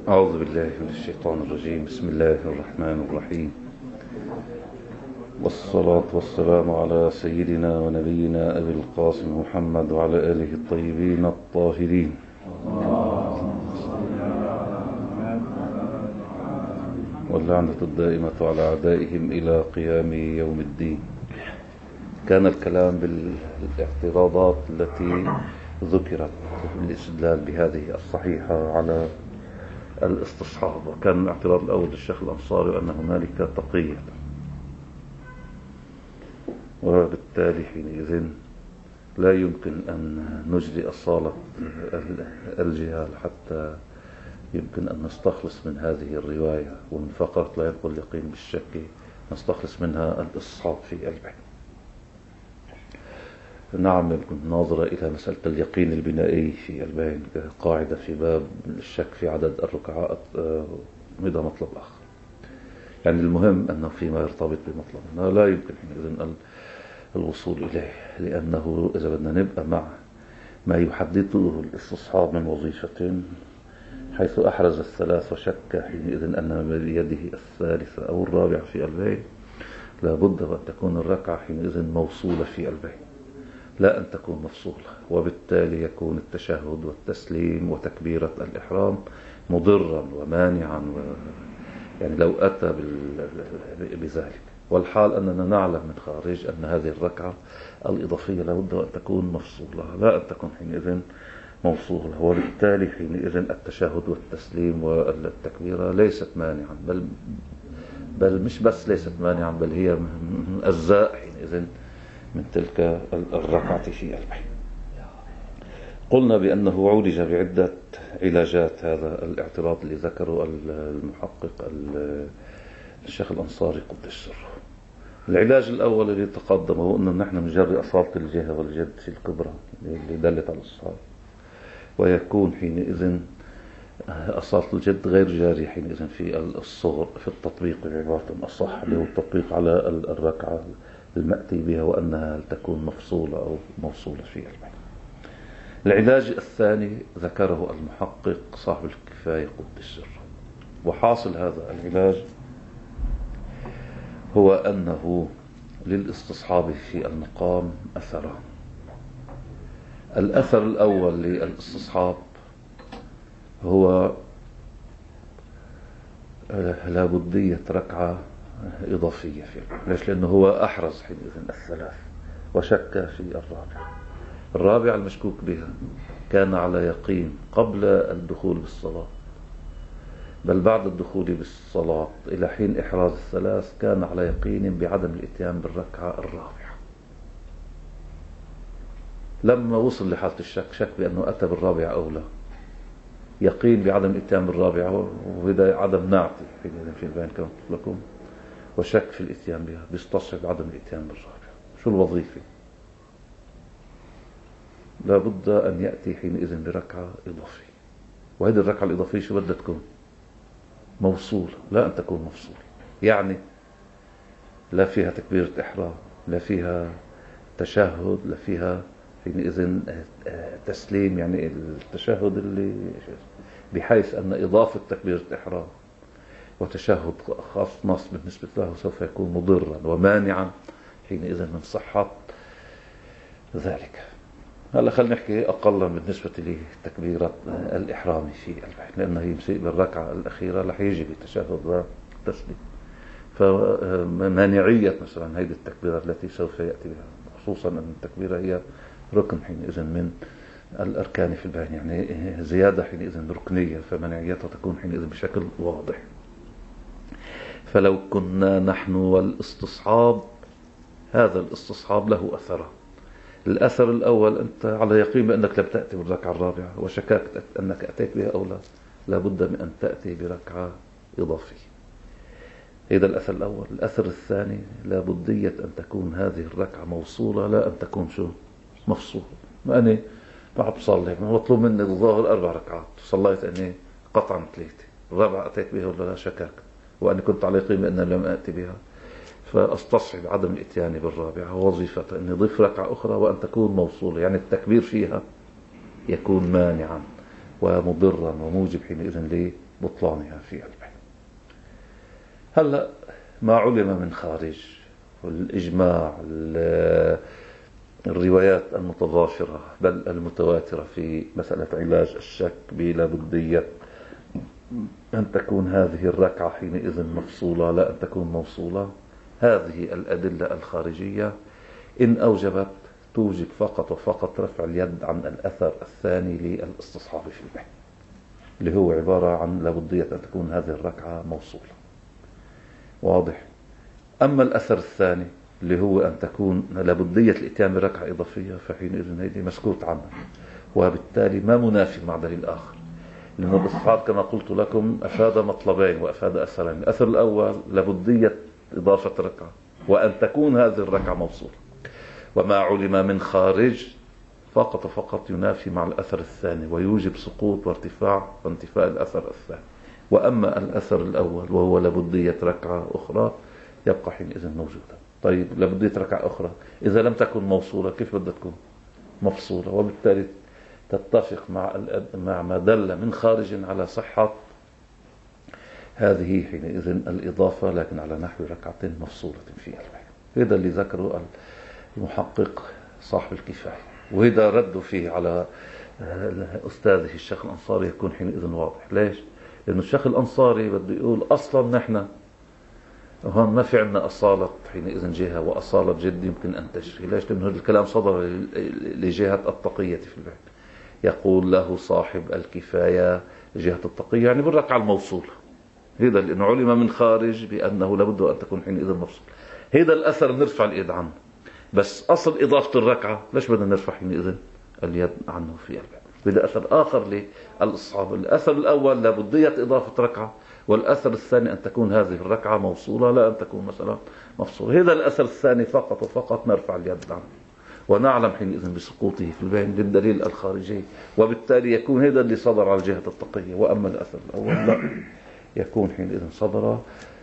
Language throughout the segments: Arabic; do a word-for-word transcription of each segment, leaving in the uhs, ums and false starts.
أعوذ بالله من الشيطان الرجيم. بسم الله الرحمن الرحيم، والصلاة والسلام على سيدنا ونبينا أبي القاسم محمد وعلى آله الطيبين الطاهرين. واللعنة الدائمة على أعدائهم إلى قيام يوم الدين. كان الكلام بالاعتراضات التي ذكرت بالاستدلال بهذه الصحيحة على الاستصحاب، وكان الاعتراض الأول للشيخ الأنصاري أن هنالك تقية، وبالتالي حينئذ لا يمكن أن نجري أصالة الجهال حتى يمكن أن نستخلص من هذه الرواية ومن فقرة لا يدخل اليقين بالشك نستخلص منها الاستصحاب في البعين. نعم، يمكن ناظرة إلى مسألة اليقين البنائي في البين قاعدة في باب الشك في عدد الركعات، وهذا مطلب آخر. يعني المهم أنه فيما يرتبط بمطلب لا يمكن حينئذ الوصول إليه، لأنه إذا بدنا نبقى مع ما يحدده الاستصحاب من وظيفة، حيث أحرز الثلاث وشك حينئذ أن بيده الثالثة أو الرابعة في البين، لابد أن تكون الركعة حينئذ موصولة في البين، لا أن تكون مفصولة، وبالتالي يكون التشهد والتسليم وتكبيرة الإحرام مضرا ومانعا و... يعني لو أتى بذلك. والحال أننا نعلم من خارج أن هذه الركعة الإضافية لابد أن تكون مفصولة، لا أن تكون حينئذ موصولة، وبالتالي حينئذ التشهد والتسليم والتكبيرة ليست مانعا، بل بل مش بس ليست مانعا، بل هي من أجزاء حينئذ من تلك الركعة في البين. قلنا بأنه عولج بعدة علاجات هذا الاعتراض اللي ذكره المحقق الشيخ الأنصاري قدس سره. العلاج الأول اللي تقدم هو أنه نحن نجري أصالة الجهة والجد في الكبرى اللي دلت على الصحابة، ويكون حينئذ أصالة الجد غير جاري حينئذ في الصغر في التطبيق بعبارة أصح، اللي هو التطبيق على الركعة المأتي بها وأنها تكون مفصولة أو موصولة في البين. العلاج الثاني ذكره المحقق صاحب الكفاية قدس سره، وحاصل هذا العلاج هو أنه للاستصحاب في المقام أثران. الأثر الأول للاستصحاب هو لابدية ركعة إضافية فيه. ليش؟ لأنه هو أحرز حينئذ الثلاث وشك في الرابعة. الرابعة المشكوك بها كان على يقين قبل الدخول بالصلاة، بل بعد الدخول بالصلاة إلى حين إحراز الثلاث كان على يقين بعدم الإتيان بالركعة الرابعة. لما وصل لحالة الشك شك بأنه أتى بالرابعة أو لا، يقين بعدم الإتيان بالرابعة، وهذا عدم نعتي في البين كما قلت لكم، وشك في الإتيان بها، بيستصحب عدم الإتيان بالرابعة. شو الوظيفة؟ لابد أن يأتي حينئذ بركعة إضافية، وهذه الركعة الإضافية شو بدها تكون؟ موصولة، لا أن تكون مفصولة. يعني لا فيها تكبيرة إحرام، لا فيها تشهد، لا فيها حينئذ تسليم، يعني التشهد اللي بحيث أن إضافة تكبيرة إحرام وتشهد خاص نص بالنسبة له سوف يكون مضرا ومانعا حينئذ من صحة ذلك. هلا خلينا نحكي أقلا بالنسبة لتكبيرة الإحرام في البين، لأنه يمسك بالركعة الأخيرة رح يجي بتشهد وتسليم، فمانعية مثلا هذه التكبيرة التي سوف يأتي بها، خصوصا أن التكبيرة هي ركن حينئذ من الأركان في البين، يعني زيادة حينئذ ركنية، فمنعيتها تكون حينئذ بشكل واضح. فلو كنا نحن والاستصحاب، هذا الاستصحاب له أثران. الأثر الأول أنت على يقين بأنك لم تأتي بالركعة الرابعة وشككت أنك أتيت بها أو لا، لابد من أن تأتي بركعة إضافية. هذا الأثر الأول. الأثر الثاني لابدية أن تكون هذه الركعة موصولة، لا أن تكون شو مفصولة. ما أنا بعد بصلي مطلوب مني الظاهر أربع ركعات، صليت أني قطعا ثلاثة، الرابعة أتيت بها ولا لا، شكاك، وأنا كنت على يقين بأن لم أتي بها، فأستصحب عدم الإتيان بالرابعة. وظيفة أن يضيف ركعة أخرى وأن تكون موصولة، يعني التكبير فيها يكون مانعا ومضرا وموجب حينئذ بطلانها في البيت. هلأ ما علم من خارج والإجماع، الروايات المتضافرة بل المتواترة في مسألة علاج الشك بلابدية أن تكون هذه الركعة حينئذ مفصولة لا أن تكون موصولة. هذه الأدلة الخارجية إن أوجبت توجب فقط وفقط رفع اليد عن الأثر الثاني للاستصحاب في البيت، اللي هو عبارة عن لابدية أن تكون هذه الركعة موصولة. واضح؟ أما الأثر الثاني اللي هو أن تكون لابدية الإتيان بركعة إضافية فحينئذ هذه مسكوت عنها، وبالتالي ما منافي مع دليل آخر. لأن الاستصحاب كما قلت لكم أفاد مطلبين وأفاد أثرين. الأثر الأول لابدية إضافة ركعة وأن تكون هذه الركعة موصولة، وما علم من خارج فقط فقط ينافي مع الأثر الثاني ويوجب سقوط وارتفاع وانتفاء الأثر الثاني. وأما الأثر الأول وهو لابدية ركعة أخرى يبقى حينئذ موجودا. طيب لابدية ركعة أخرى إذا لم تكن موصولة كيف بدها تكون مفصولة؟ وبالتالي تتفق مع مع ما دل من خارج على صحة هذه حينئذ الإضافة، لكن على نحو ركعة مفصولة في البيت. هذا اللي ذكره المحقق صاحب الكفاية، وهذا رد فيه على أستاذه الشيخ الأنصاري يكون حينئذ واضح. ليش؟ لأنه الشيخ الأنصاري بده يقول أصلا نحن هون ما في عندنا أصالة حينئذ جهة وأصالة جد يمكن أن تجري. ليش؟ لأنه هذا الكلام صدر لجهة التقية في البيت. يقول له صاحب الكفاية جهة التقية يعني بالركعة الموصولة. هذا لأنه علم من خارج بأنه لابد أن تكون حينئذ مفصول. هذا الأثر نرفع اليد عنه، بس أصل إضافة الركعة ليش بدنا نرفع حينئذ اليد عنه في البيت؟ بدأ أثر آخر للأصحاب. الأثر الأول لابدية إضافة ركعة، والأثر الثاني أن تكون هذه الركعة موصولة لا أن تكون مثلا مفصولة. هذا الأثر الثاني فقط وفقط نرفع اليد عنه ونعلم حينئذ بسقوطه في البين للدليل الخارجي، وبالتالي يكون هذا اللي صدر على جهة التقية. وأما الأثر الأول لا، يكون حينئذ صدر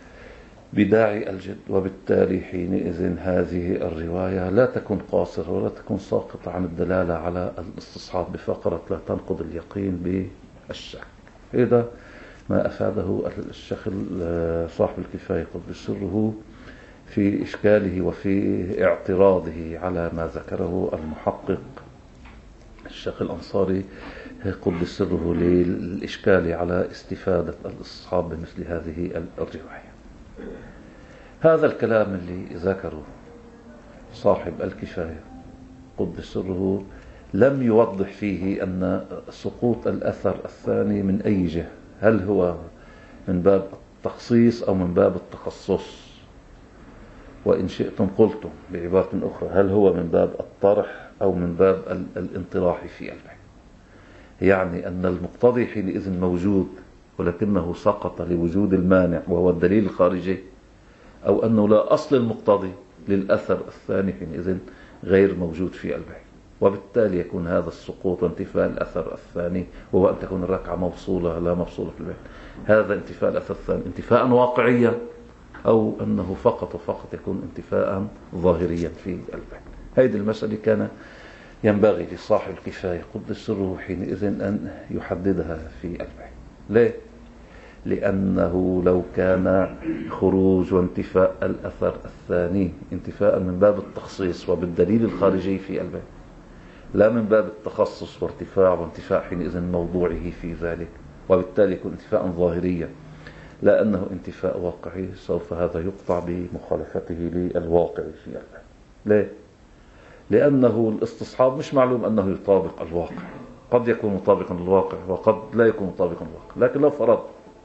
بداعي الجد، وبالتالي حينئذ هذه الرواية لا تكون قاصرة ولا تكون ساقطة عن الدلالة على الاستصحاب بفقرة لا تنقض اليقين بالشك. هذا ما أفاده الشيخ صاحب الكفاية قدس سره في إشكاله وفي اعتراضه على ما ذكره المحقق الشيخ الأنصاري قدس سره للإشكال على استفادة الاستصحاب بمثل هذه الرواية. هذا الكلام اللي ذكره صاحب الكفاية قدس سره لم يوضح فيه أن سقوط الأثر الثاني من أي جهة، هل هو من باب التخصيص أو من باب التخصص، وإن شئتم قلتم بعبارة أخرى هل هو من باب الطرح أو من باب الانطراح في البيت. يعني أن المقتضي حينئذ موجود ولكنه سقط لوجود المانع وهو الدليل الخارجي، أو أنه لا أصل المقتضي للأثر الثاني حينئذ غير موجود في البيت، وبالتالي يكون هذا السقوط وانتفاء الأثر الثاني وهو أن تكون الركعة موصولة لا مفصولة في البيت. هذا انتفاء الأثر الثاني انتفاء واقعيا، أو أنه فقط وفقط يكون انتفاء ظاهريا في البيت. هذه المسألة كان ينبغي لصاحب الكفاية قدس سره حينئذ أن يحددها في البيت. ليه؟ لأنه لو كان خروج وانتفاء الأثر الثاني انتفاء من باب التخصيص وبالدليل الخارجي في البيت لا من باب التخصص وارتفاع وانتفاء حينئذ موضوعه في ذلك، وبالتالي يكون انتفاء ظاهريا لا أنه انتفاء واقعي، سوف هذا يقطع بمخالفته للواقع في البيت. ليه؟ لأنه الاستصحاب مش معلوم أنه يطابق الواقع، قد يكون مطابقا للواقع وقد لا يكون مطابقا للواقع. لكن لو فرض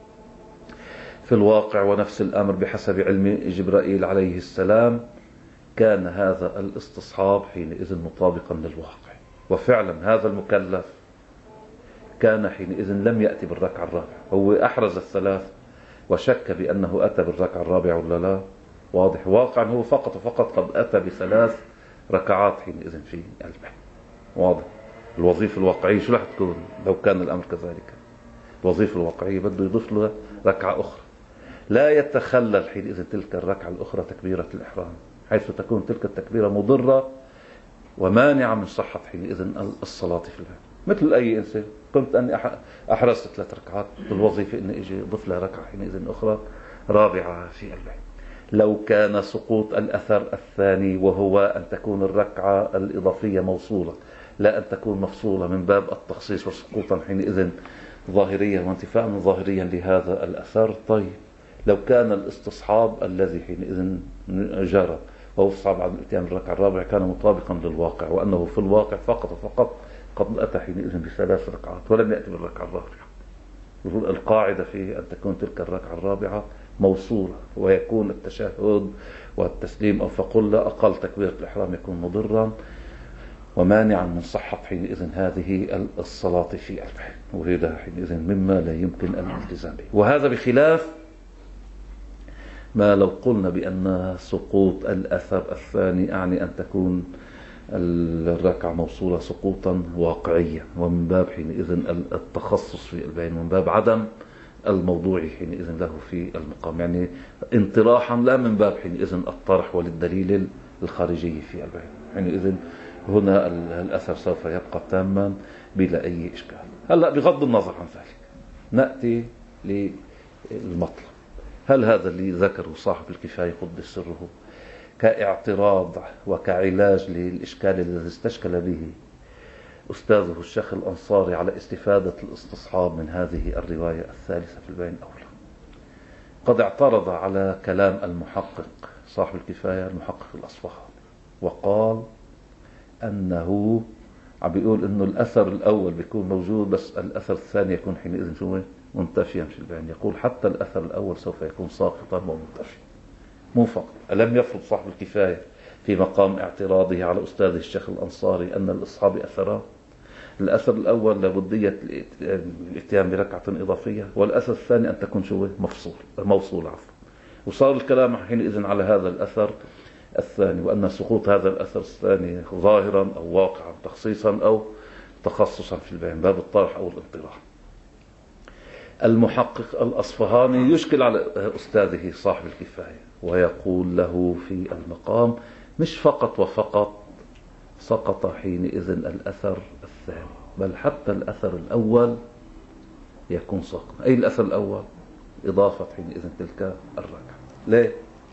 في الواقع ونفس الأمر بحسب علم جبرائيل عليه السلام كان هذا الاستصحاب حينئذ مطابقا للواقع، وفعلا هذا المكلف كان حينئذ لم يأتي بالركعة الرابعة، هو أحرز الثلاث وشك بأنه أتى بالركعة الرابعة ولا لا. واضح؟ واقعا هو فقط وفقط قد أتى بثلاث ركعات حينئذ في البيت. واضح؟ الوظيفة الواقعية شو رح تكون لو كان الأمر كذلك؟ الوظيفة الواقعية بده يضيف له ركعة أخرى لا يتخلل حينئذ تلك الركعة الأخرى تكبيرة الإحرام، حيث تكون تلك التكبيرة مضرة ومانعة من صحة حينئذ الصلاة في البيت. مثل أي إنسان. كنت أني أحرزت ثلاث ركعات، الوظيفة إني إجي ضف لها ركعة حينئذ أخرى رابعة في البيت. لو كان سقوط الأثر الثاني وهو أن تكون الركعة الإضافية موصولة لا أن تكون مفصولة من باب التخصيص وسقوطا حينئذ ظاهريا وانتفاء ظاهريا لهذا الأثر. طيب لو كان الاستصحاب الذي حينئذ جرى وهو استصحاب عن الاتيان بالركعة الرابعة كان مطابقا للواقع، وأنه في الواقع فقط فقط قد أتى حينئذ بثلاث ركعات ولم يأتي بالركعة الرابعة. يقول القاعدة في أن تكون تلك الركعة الرابعة موصولة، ويكون التشهد والتسليم أو فقل لا أقل تكبيرة الإحرام يكون مضرا ومانعا من صحة حينئذ هذه الصلاة في البيت، وهذا حينئذ مما لا يمكن الالتزام به. وهذا بخلاف ما لو قلنا بأن سقوط الأثر الثاني أعني أن تكون الركعة موصولة سقوطا واقعيا، ومن باب حينئذ التخصص في البيان، ومن باب عدم الموضوع حينئذ له في المقام، يعني انطراحا لا من باب حينئذ الطرح وللدليل الخارجي في البيان. حينئذ هنا الأثر سوف يبقى تاما بلا أي إشكال. هلأ بغض النظر عن ذلك نأتي للمطلب. هل هذا اللي ذكره صاحب الكفاية قدس سره كاعتراض وكعلاج للإشكال الذي استشكل به أستاذه الشيخ الأنصاري على استفادة الاستصحاب من هذه الرواية الثالثة في البيان أولى؟ قد اعترض على كلام المحقق صاحب الكفاية المحقق الأصفهاني وقال أنه عم بيقول أنه الأثر الأول بيكون موجود بس الأثر الثاني يكون حينئذ شو منتفيا في البيان. يقول حتى الأثر الأول سوف يكون ساقطا ومنتفيا. مو فقط ألم يفرض صاحب الكفاية في مقام اعتراضه على أستاذه الشيخ الأنصاري أن الأصحاب أثران، الأثر الأول لابدية الاتيان بركعة إضافية، والأثر الثاني أن تكون شو مفصول موصول عفوا. وصار الكلام حينئذ على هذا الأثر الثاني، وأن سقوط هذا الأثر الثاني ظاهرا أو واقعا تخصيصا أو تخصصا في البيان باب الطرح أو الانطراح. المحقق الأصفهاني يشكل على أستاذه صاحب الكفاية ويقول له في المقام مش فقط وفقط سقط حينئذ الأثر الثاني، بل حتى الأثر الأول يكون ساقطا. أي الأثر الأول؟ إضافة حينئذ تلك الركعة. ليه؟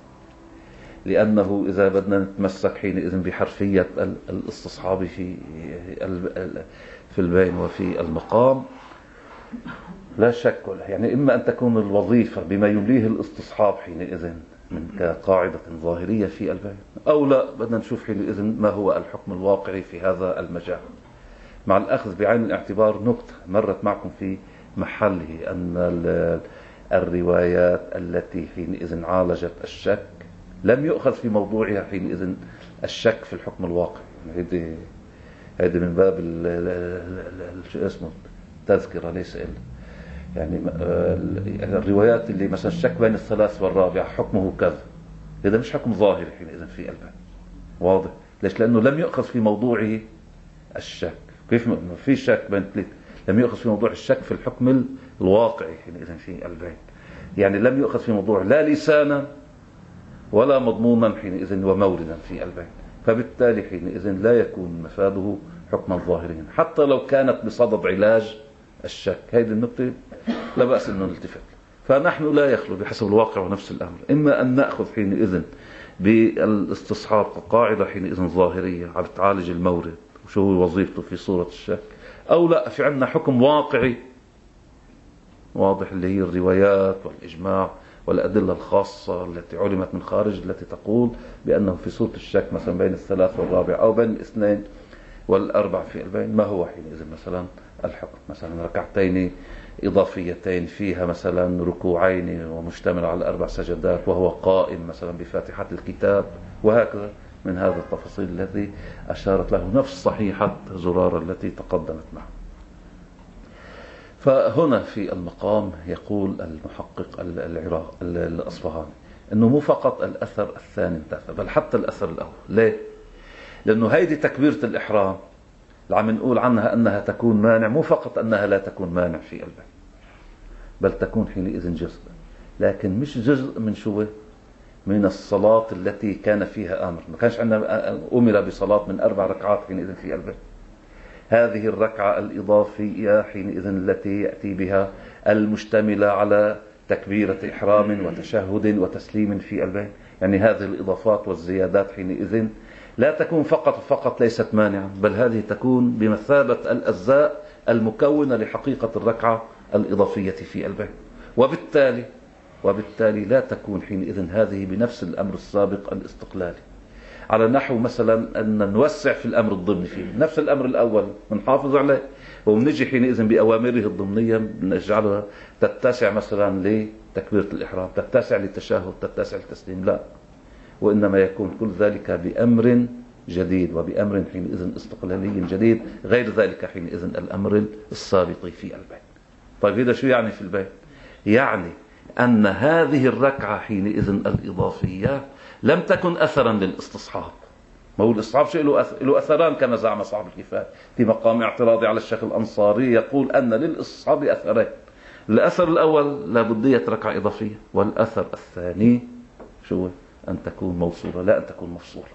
لأنه إذا بدنا نتمسك حينئذ بحرفية الاستصحاب في في البين وفي المقام لا شك ولا يعني إما أن تكون الوظيفة بما يمليه الاستصحاب حينئذ من كقاعدة ظاهرية في البين، أو لا بدنا نشوف حينئذ ما هو الحكم الواقعي في هذا المجال، مع الأخذ بعين الاعتبار نقطة مرت معكم في محله أن الروايات التي حينئذ عالجت الشك لم يؤخذ في موضوعها حينئذ الشك في الحكم الواقعي. هذه هذه من باب شو اسمه تذكرة ليس إلا يعني الروايات اللي مثلا الشك بين الثلاث والرابع حكمه كذا، هذا مش حكم ظاهري حينئذ في الباب. واضح؟ ليش؟ لأنه لم يؤخذ في موضوعه الشك. كيف ما في شك بين ثلاث لم يؤخذ في موضوع الشك في الحكم الواقعي حينئذ في البين، يعني لم يؤخذ في موضوع لا لسانا ولا مضمونا حينئذ وموردا في البين، فبالتالي حينئذ لا يكون مفاده حكما ظاهريا حتى لو كانت بصدد علاج الشك. هذه النقطة لا بأس أن نلتفت. فنحن لا يخلو بحسب الواقع ونفس الأمر إما أن نأخذ حينئذ بالاستصحاب كقاعدة حينئذ ظاهرية على تعالج المورد وشو هو وظيفته في صورة الشك، أو لا في عندنا حكم واقعي واضح اللي هي الروايات والإجماع والأدلة الخاصة التي علمت من خارج التي تقول بأنه في صورة الشك مثلا بين الثلاث والرابع أو بين الاثنين والأربع في البين ما هو حينئذ مثلا الحكم. مثلا ركعتين إضافيتين فيها مثلا ركوعين ومشتمل على أربع سجدات وهو قائم مثلا بفاتحة الكتاب، وهكذا من هذا التفاصيل التي أشارت له نفس صحيحة زرارة التي تقدمت معه. فهنا في المقام يقول المحقق العراق الأصفهاني أنه مو فقط الأثر الثاني انتفى بل حتى الأثر الأول. ليه؟ لأنه هيدي تكبيرة الإحرام اللي عم نقول عنها أنها تكون مانع، مو فقط أنها لا تكون مانع في البين بل تكون حينئذ جزء، لكن مش جزء من شو من الصلاة التي كان فيها أمر. ما كانش عندنا أمر بصلاة من أربع ركعات حينئذ في البين، هذه الركعة الإضافية حينئذ التي يأتي بها المشتملة على تكبيرة إحرام وتشهد وتسليم في البين، يعني هذه الإضافات والزيادات حينئذ لا تكون فقط فقط ليست مانعة، بل هذه تكون بمثابة الأجزاء المكونة لحقيقة الركعة الإضافية في البين، وبالتالي وبالتالي لا تكون حينئذ هذه بنفس الأمر السابق الاستقلالي، على نحو مثلا أن نوسع في الأمر الضمني فيه نفس الأمر الأول بنحافظ عليه، وبنجي حينئذ بأوامره الضمنية بنجعلها تتسع مثلا لتكبيرة الإحرام، تتسع للتشهد، تتسع للتسليم، لا، وإنما يكون كل ذلك بأمر جديد وبأمر حينئذ استقلالي جديد، غير ذلك حينئذ الأمر السابق في البين. طيب هذا شو يعني في البين؟ يعني أن هذه الركعة حينئذ الإضافية لم تكن أثرا للاستصحاب. ما هو الاستصحاب شيء له أثران كما زعم أصحاب الكفاية في مقام اعتراضي على الشيخ الأنصاري، يقول أن للاستصحاب أثرين، الأثر الأول لابدية ركعة إضافية، والأثر الثاني شو؟ أن تكون موصولة لا أن تكون مفصولة.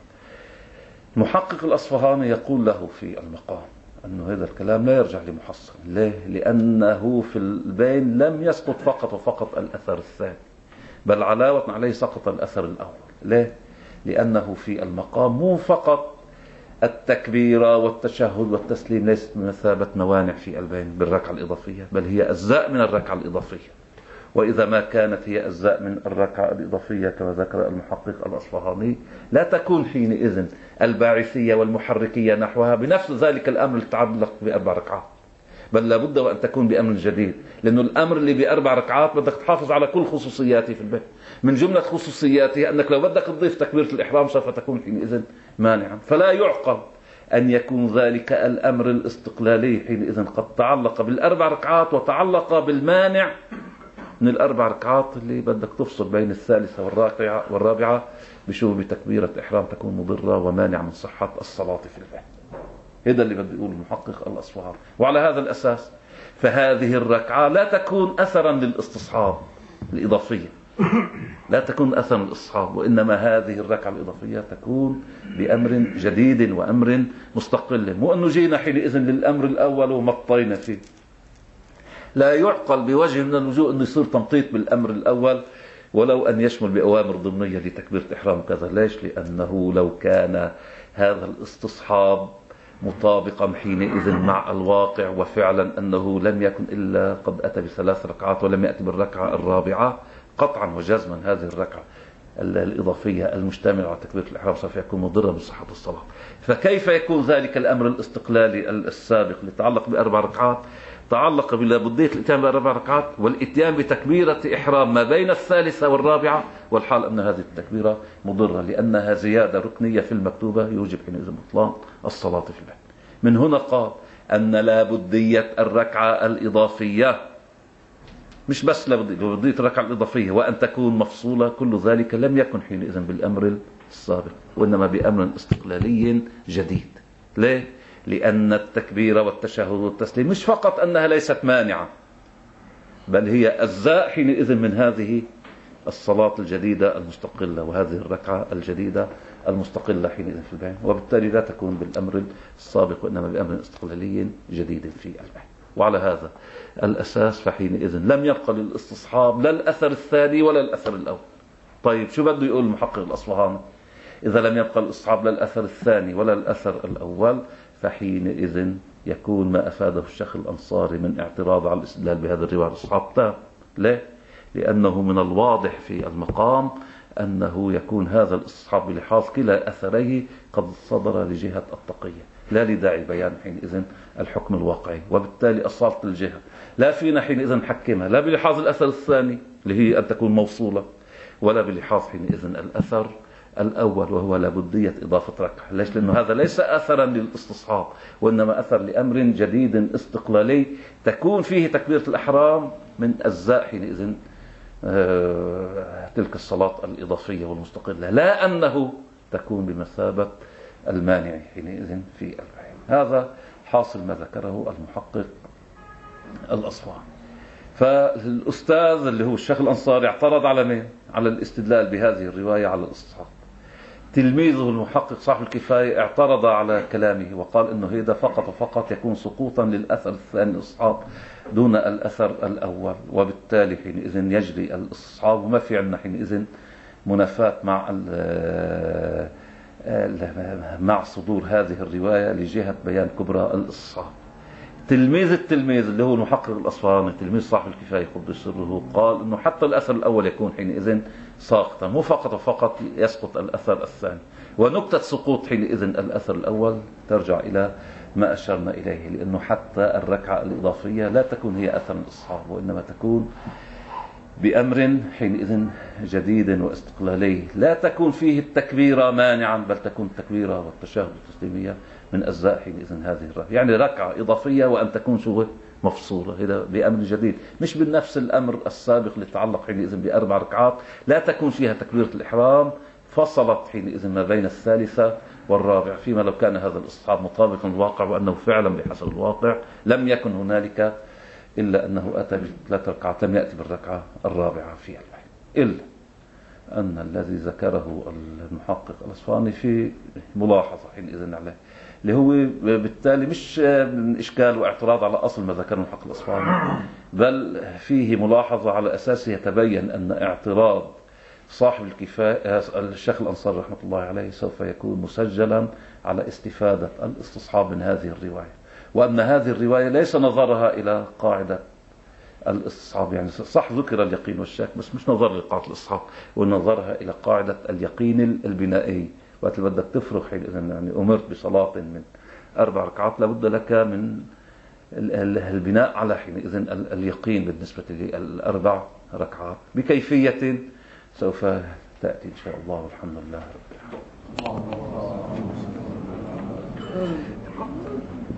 محقق الأصفهاني يقول له في المقام أنه هذا الكلام لا يرجع لمحصل. ليه؟ لأنه في البين لم يسقط فقط وفقط الأثر الثاني، بل علاوة عليه سقط الأثر الأول. ليه؟ لأنه في المقام مو فقط التكبيرة والتشهد والتسليم ليست بمثابة موانع في البين بالركعة الإضافية، بل هي أجزاء من الركعة الإضافية، وإذا ما كانت هي أجزاء من الركعة الإضافية كما ذكر المحقق الأصفهاني لا تكون حينئذ الباعثية والمحركية نحوها بنفس ذلك الأمر المتعلق بأربع ركعات، بل لابد وأن تكون بأمر جديد، لأنه الأمر اللي بأربع ركعات بدك تحافظ على كل خصوصياته في البيت. من جملة خصوصياته أنك لو بدك تضيف تكبيرة الإحرام سوف تكون حينئذ مانعا، فلا يعقل أن يكون ذلك الأمر الاستقلالي حينئذ قد تعلق بالأربع ركعات وتعلق بالمانع من الأربع ركعات اللي بدك تفصل بين الثالثة والرابعة والرابعة بشو بتكبيرة إحرام تكون مضرة ومانع من صحة الصلاة في البيت. هذا اللي بده يقول المحقق الأصفهاني. وعلى هذا الأساس فهذه الركعة لا تكون أثرا للاستصحاب الإضافية، لا تكون أثرا للاستصحاب، وإنما هذه الركعة الإضافية تكون بأمر جديد وأمر مستقل، مو أنه جينا حينئذ للأمر الأول ومطينا فيه. لا يعقل بوجه من الوجوه أنه يصير تمطيط بالأمر الأول ولو أن يشمل بأوامر ضمنية لتكبيرة إحرام كذا. ليش؟ لأنه لو كان هذا الاستصحاب مطابقا حينئذ مع الواقع وفعلا أنه لم يكن إلا قد أتى بثلاث ركعات ولم يأتي بالركعة الرابعة، قطعا وجزما هذه الركعة الإضافية المشتملة على تكبيرة الإحرام سوف يكون مضرة بصحة الصلاة. فكيف يكون ذلك الأمر الاستقلالي السابق اللي تعلق بأربع ركعات تعلق بلابدية الاتيان بأربع ركعات والاتيان بتكبيرة إحرام ما بين الثالثة والرابعة، والحال أن هذه التكبيرة مضرة لأنها زيادة ركنية في المكتوبة يوجب حينئذ بطلان الصلاة في البيت. من هنا قال أن لابدية الركعة الإضافية مش بس لابدية الركعة الإضافية وأن تكون مفصولة، كل ذلك لم يكن حينئذ بالأمر السابق وإنما بأمر استقلالي جديد. ليه؟ لأن التكبير والتشهد والتسليم مش فقط أنها ليست مانعة، بل هي أجزاء حينئذ من هذه الصلاة الجديدة المستقلة وهذه الركعة الجديدة المستقلة حينئذ في البين، وبالتالي لا تكون بالأمر السابق وإنما بأمر استقلالي جديد في البين. وعلى هذا الأساس فحينئذ لم يبقى للاستصحاب لا الأثر الثاني ولا الأثر الأول. طيب شو بده يقول المحقق الأصفهاني؟ إذا لم يبقى الاستصحاب لا الأثر الثاني ولا الأثر الأول فحينئذ يكون ما أفاده الشيخ الأنصاري من اعتراض على الاستدلال بهذا الرواية الاستصحاب تام. ليه؟ لأنه من الواضح في المقام أنه يكون هذا الاستصحاب بلحاظ كلا أثريه قد صدر لجهة التقية، لا لداعي بيان حينئذ الحكم الواقعي، وبالتالي أصالة الجهة لا فينا حينئذ نحكمها لا بلحاظ الأثر الثاني اللي هي أن تكون موصولة ولا بلحاظ حينئذ الأثر الأول وهو لابدية إضافة ركعة. ليش؟ لأنه هذا ليس أثرا للاستصحاب وإنما أثر لأمر جديد استقلالي تكون فيه تكبيرة الإحرام من أجزاء حينئذ تلك الصلاة الإضافية والمستقلة، لا أنه تكون بمثابة المانع حينئذ في البين. هذا حاصل ما ذكره المحقق الأصفهاني. فالأستاذ اللي هو الشيخ الأنصاري اعترض على مين؟ على الاستدلال بهذه الرواية على الاستصحاب. تلميذه المحقق صاحب الكفاية اعترض على كلامه وقال إنه هذا فقط وفقط يكون سقوطا للأثر الثاني الاستصحاب دون الأثر الأول، وبالتالي حينئذ يجري الاستصحاب، وما في عندنا حينئذ منافاة مع مع صدور هذه الرواية لجهة بيان كبرى الاستصحاب. تلميذ التلميذ اللي هو المحقق الأصفهاني تلميذ صاحب الكفاية قدس سره قال إنه حتى الأثر الأول يكون حينئذ ساقطا، مو فقط وفقط يسقط الأثر الثاني. ونكتة سقوط حينئذ الأثر الأول ترجع إلى ما أشرنا إليه، لأنه حتى الركعة الإضافية لا تكون هي أثر الإصحاب، وإنما تكون بأمر حينئذ جديد واستقلالي، لا تكون فيه التكبيرة مانعا، بل تكون التكبيرة والتشهد والتسليمية من أجزاء حينئذ هذه الركعة، يعني ركعة إضافية وأن تكون شو مفصولة. هذا بأمر جديد، مش بنفس الأمر السابق اللي يتعلق حينئذ بأربع ركعات لا تكون فيها تكبيرة الإحرام، فصلت حينئذ ما بين الثالثة والرابع، فيما لو كان هذا الإصحاب مطابقا للواقع، وأنه فعلا بحسب الواقع لم يكن هنالك إلا أنه أتى بثلاث ركعات، لم يأتي بالركعة الرابعة في البيت. إلا أن الذي ذكره المحقق الأصفهاني في ملاحظة حينئذ عليه، اللي هو بالتالي مش إشكال واعتراض على أصل ما ذكره المحقق الأصفهاني، بل فيه ملاحظة على أساسه يتبين أن اعتراض صاحب الكفاية الشيخ الأنصاري رحمة الله عليه سوف يكون مسجلا على استفادة الاستصحاب من هذه الرواية، وأن هذه الرواية ليس نظرها إلى قاعدة الاستصحاب، يعني صح ذكر اليقين والشك بس مش نظر لقاعدة الاستصحاب، ونظرها إلى قاعدة اليقين البنائي. وقت بدك تفرغ حينئذ يعني أمرت بصلاة من أربع ركعات لابد لك من البناء على حينئذ اليقين بالنسبة للأربع ركعات بكيفية سوف تأتي إن شاء الله، والحمد لله رب العالمين.